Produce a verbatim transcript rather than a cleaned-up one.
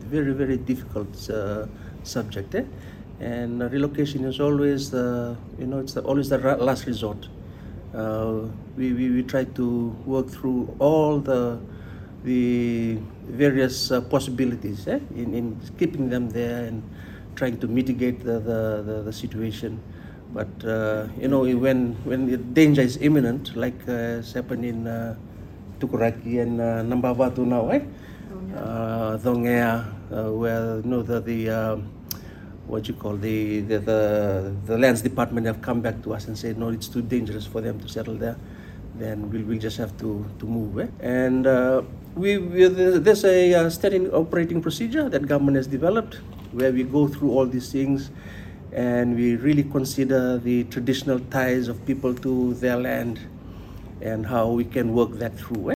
very, very difficult uh, subject. Eh? And uh, relocation is always the, you know, it's the, always the last resort. Uh, we, we, we try to work through all the the various uh, possibilities eh? in, in keeping them there and trying to mitigate the, the, the, the situation. But uh, you know, when when the danger is imminent, like uh, has happened in uh, Tukuraki and uh, Nambavatu now, eh? Uh, Dongea, uh, where you know the the um, what you call the the, the the lands department have come back to us and said no, it's too dangerous for them to settle there. Then we'll, we'll just have to to move. Eh? And uh, we, we there's a uh, standing operating procedure that government has developed where we go through all these things. And we really consider the traditional ties of people to their land and how we can work that through.